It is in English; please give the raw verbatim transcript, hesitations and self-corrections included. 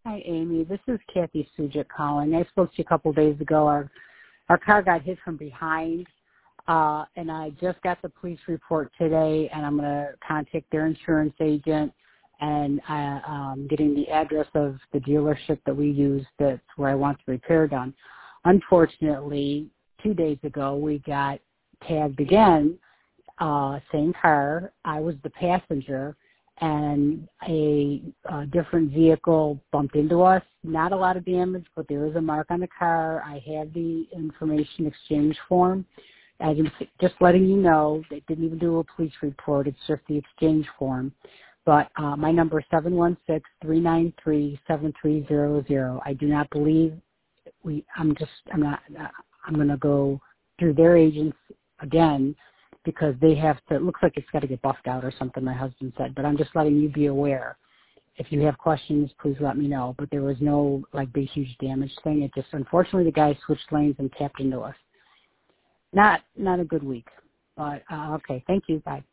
Hi, Amy. This is Kathy Sujik calling. I spoke to you a couple of days ago. Our our car got hit from behind, uh, and I just got the police report today, and I'm going to contact their insurance agent, and I, um, getting the address of the dealership that we use that's where I want the repair done. Unfortunately, two days ago, we got tagged again, uh, same car. I was the passenger, and a, a different vehicle bumped into us. Not a lot of damage, but there is a mark on the car. I have the information exchange form. I'm just letting you know, they didn't even do a police report. It's just the exchange form. But uh, my number is seven one six, three nine three, seven three zero zero. I do not believe we, I'm just, I'm not, I'm going to go through their agents again, because they have to, it looks like it's got to get buffed out or something, my husband said. But I'm just letting you be aware. If you have questions, please let me know. But there was no, like, big, huge damage thing. It just, unfortunately, the guy switched lanes and tapped into us. Not, not a good week. But, uh, okay, thank you. Bye.